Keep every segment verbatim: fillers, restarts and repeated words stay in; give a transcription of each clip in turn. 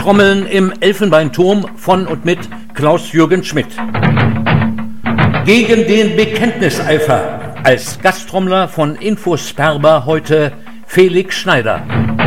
Trommeln im Elfenbeinturm von und mit Klaus-Jürgen Schmidt. Gegen den Bekenntniseifer als Gasttrommler von Infosperber heute Felix Schneider.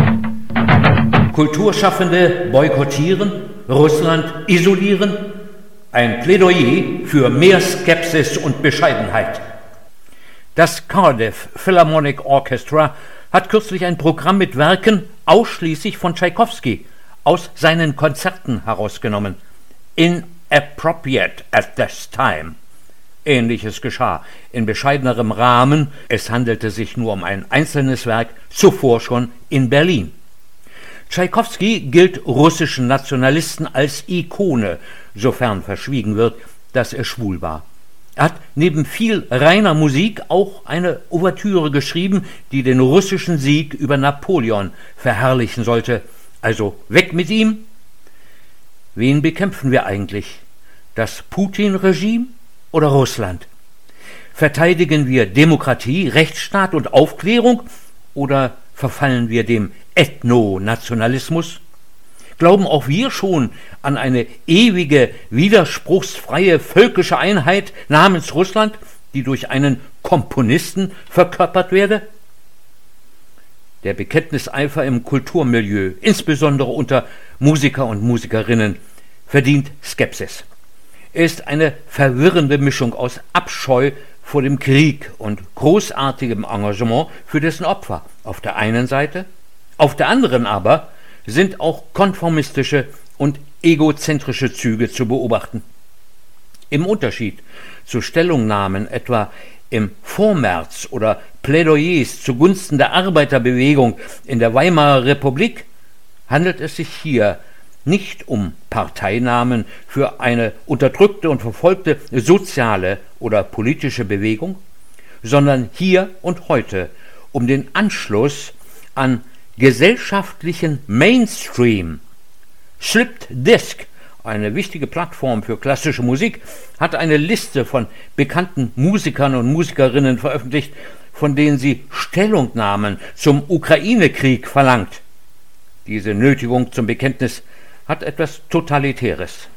Kulturschaffende boykottieren, Russland isolieren. Ein Plädoyer für mehr Skepsis und Bescheidenheit. Das Cardiff Philharmonic Orchestra hat kürzlich ein Programm mit Werken ausschließlich von Tschaikowski aus seinen Konzerten herausgenommen. Inappropriate at this time. Ähnliches geschah in bescheidenerem Rahmen, es handelte sich nur um ein einzelnes Werk, zuvor schon in Berlin. Tschaikowski gilt russischen Nationalisten als Ikone, sofern verschwiegen wird, dass er schwul war. Er hat neben viel reiner Musik auch eine Ouvertüre geschrieben, die den russischen Sieg über Napoleon verherrlichen sollte. Also weg mit ihm. Wen bekämpfen wir eigentlich? Das Putin-Regime oder Russland? Verteidigen wir Demokratie, Rechtsstaat und Aufklärung oder verfallen wir dem Ethnonationalismus? Glauben auch wir schon an eine ewige, widerspruchsfreie völkische Einheit namens Russland, die durch einen Komponisten verkörpert werde? Der Bekenntniseifer im Kulturmilieu, insbesondere unter Musiker und Musikerinnen, verdient Skepsis. Er ist eine verwirrende Mischung aus Abscheu vor dem Krieg und großartigem Engagement für dessen Opfer auf der einen Seite, auf der anderen aber sind auch konformistische und egozentrische Züge zu beobachten. Im Unterschied zu Stellungnahmen etwa im Vormärz oder Plädoyers zugunsten der Arbeiterbewegung in der Weimarer Republik handelt es sich hier nicht um Parteinamen für eine unterdrückte und verfolgte soziale oder politische Bewegung, sondern hier und heute um den Anschluss an gesellschaftlichen Mainstream. Slipped Disc, eine wichtige Plattform für klassische Musik, hat eine Liste von bekannten Musikern und Musikerinnen veröffentlicht, von denen sie Stellungnahmen zum Ukraine-Krieg verlangt. Diese Nötigung zum Bekenntnis hat etwas Totalitäres.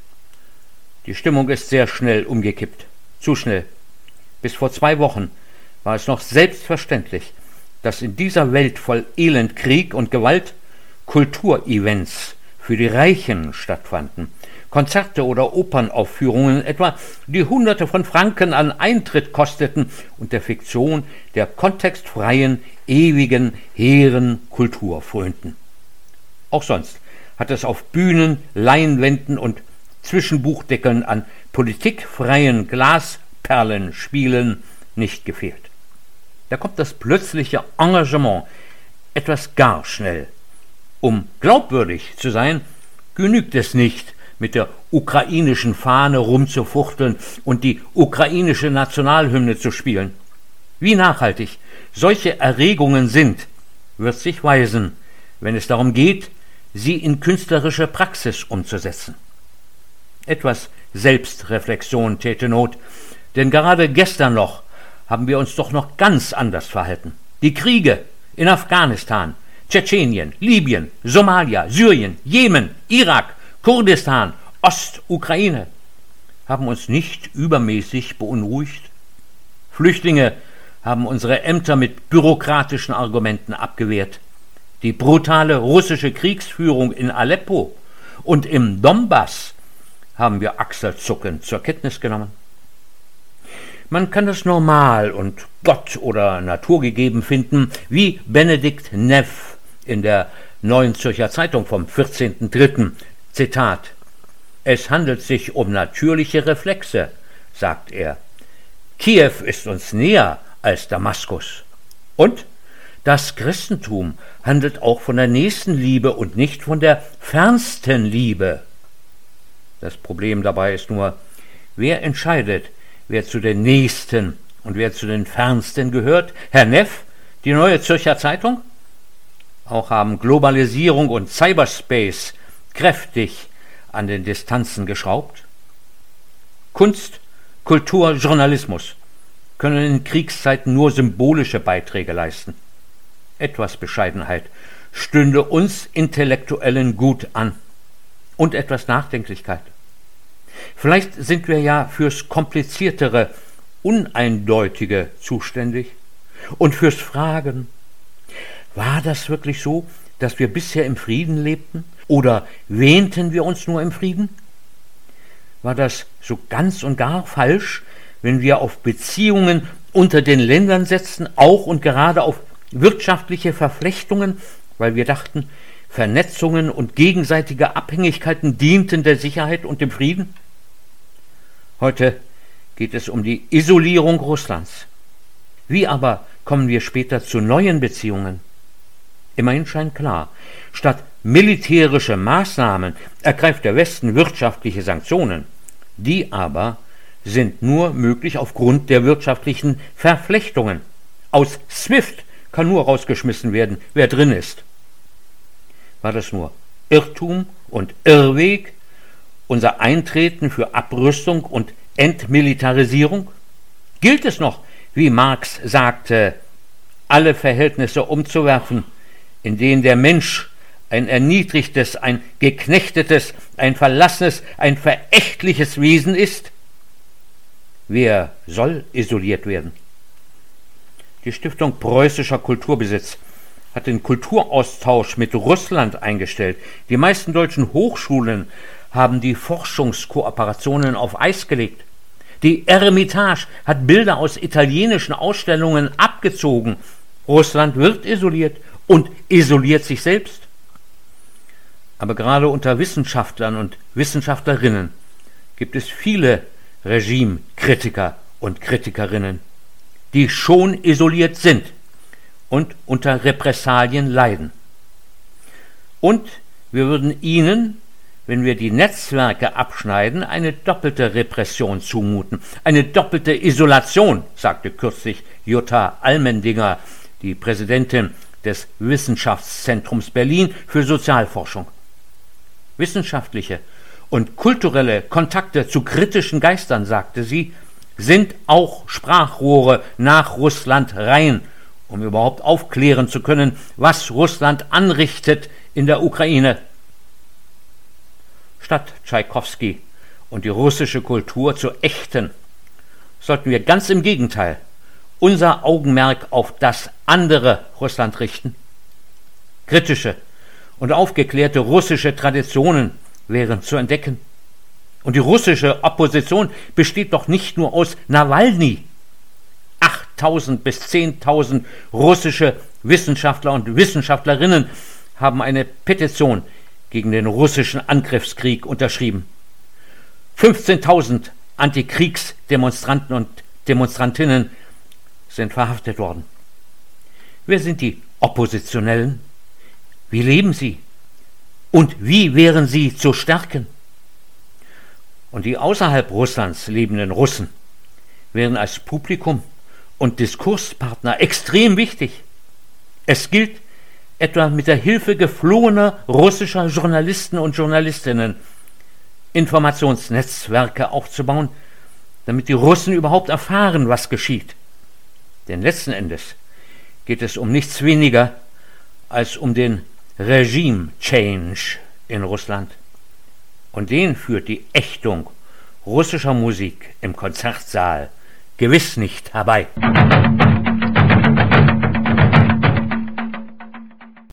Die Stimmung ist sehr schnell umgekippt. Zu schnell. Bis vor zwei Wochen war es noch selbstverständlich, dass in dieser Welt voll Elend, Krieg und Gewalt Kulturevents für die Reichen stattfanden. Konzerte oder Opernaufführungen etwa, die Hunderte von Franken an Eintritt kosteten und der Fiktion der kontextfreien, ewigen, hehren Kultur frönten. Auch sonst hat es auf Bühnen, Leinwänden und Zwischenbuchdeckeln an politikfreien Glasperlenspielen nicht gefehlt. Da kommt das plötzliche Engagement etwas gar schnell. Um glaubwürdig zu sein, genügt es nicht, mit der ukrainischen Fahne rumzufuchteln und die ukrainische Nationalhymne zu spielen. Wie nachhaltig solche Erregungen sind, wird sich weisen, wenn es darum geht, sie in künstlerische Praxis umzusetzen. Etwas Selbstreflexion täte Not, denn gerade gestern noch haben wir uns doch noch ganz anders verhalten. Die Kriege in Afghanistan, Tschetschenien, Libyen, Somalia, Syrien, Jemen, Irak, Kurdistan, Ostukraine haben uns nicht übermäßig beunruhigt. Flüchtlinge haben unsere Ämter mit bürokratischen Argumenten abgewehrt. Die brutale russische Kriegsführung in Aleppo und im Donbass haben wir achselzuckend zur Kenntnis genommen. Man kann es normal und Gott oder naturgegeben finden, wie Benedikt Neff in der Neuen Zürcher Zeitung vom vierzehnten dritten Zitat: Es handelt sich um natürliche Reflexe, sagt er. Kiew ist uns näher als Damaskus. Und das Christentum handelt auch von der Nächstenliebe und nicht von der fernsten Liebe. Das Problem dabei ist nur, wer entscheidet, wer zu den Nächsten und wer zu den Fernsten gehört? Herr Neff, die Neue Zürcher Zeitung? Auch haben Globalisierung und Cyberspace kräftig an den Distanzen geschraubt. Kunst, Kultur, Journalismus können in Kriegszeiten nur symbolische Beiträge leisten. Etwas Bescheidenheit stünde uns Intellektuellen gut an. und etwas Nachdenklichkeit. Vielleicht sind wir ja fürs Kompliziertere, Uneindeutige zuständig und fürs Fragen. War das wirklich so, dass wir bisher im Frieden lebten? Oder wähnten wir uns nur im Frieden? War das so ganz und gar falsch, wenn wir auf Beziehungen unter den Ländern setzten, auch und gerade auf wirtschaftliche Verflechtungen, weil wir dachten, Vernetzungen und gegenseitige Abhängigkeiten dienten der Sicherheit und dem Frieden? Heute geht es um die Isolierung Russlands. Wie aber kommen wir später zu neuen Beziehungen? Immerhin scheint klar, statt militärische Maßnahmen ergreift der Westen wirtschaftliche Sanktionen. Die aber sind nur möglich aufgrund der wirtschaftlichen Verflechtungen. Aus SWIFT kann nur rausgeschmissen werden, wer drin ist. War das nur Irrtum und Irrweg, unser Eintreten für Abrüstung und Entmilitarisierung? Gilt es noch, wie Marx sagte, alle Verhältnisse umzuwerfen, in denen der Mensch ein erniedrigtes, ein geknechtetes, ein verlassenes, ein verächtliches Wesen ist? Wer soll isoliert werden? Die Stiftung Preußischer Kulturbesitz hat den Kulturaustausch mit Russland eingestellt. Die meisten deutschen Hochschulen haben die Forschungskooperationen auf Eis gelegt. Die Eremitage hat Bilder aus italienischen Ausstellungen abgezogen. Russland wird isoliert und isoliert sich selbst. Aber gerade unter Wissenschaftlern und Wissenschaftlerinnen gibt es viele Regimekritiker und Kritikerinnen, die schon isoliert sind und unter Repressalien leiden. Und wir würden ihnen, wenn wir die Netzwerke abschneiden, eine doppelte Repression zumuten, eine doppelte Isolation, sagte kürzlich Jutta Allmendinger, die Präsidentin des Wissenschaftszentrums Berlin für Sozialforschung. Wissenschaftliche und kulturelle Kontakte zu kritischen Geistern, sagte sie, sind auch Sprachrohre nach Russland rein, um überhaupt aufklären zu können, was Russland anrichtet in der Ukraine. Statt Tschaikowski und die russische Kultur zu ächten, sollten wir ganz im Gegenteil unser Augenmerk auf das andere Russland richten. Kritische und aufgeklärte russische Traditionen wären zu entdecken. Und die russische Opposition besteht doch nicht nur aus Nawalny. achttausend bis zehntausend russische Wissenschaftler und Wissenschaftlerinnen haben eine Petition gegen den russischen Angriffskrieg unterschrieben. fünfzehntausend Antikriegsdemonstranten und Demonstrantinnen sind verhaftet worden. Wer sind die Oppositionellen? Wie leben sie? Und wie wären sie zu stärken? Und die außerhalb Russlands lebenden Russen wären als Publikum und Diskurspartner extrem wichtig. Es gilt, etwa mit der Hilfe geflohener russischer Journalisten und Journalistinnen Informationsnetzwerke aufzubauen, damit die Russen überhaupt erfahren, was geschieht. Denn letzten Endes geht es um nichts weniger als um den Regime-Change in Russland. Und den führt die Ächtung russischer Musik im Konzertsaal gewiss nicht herbei.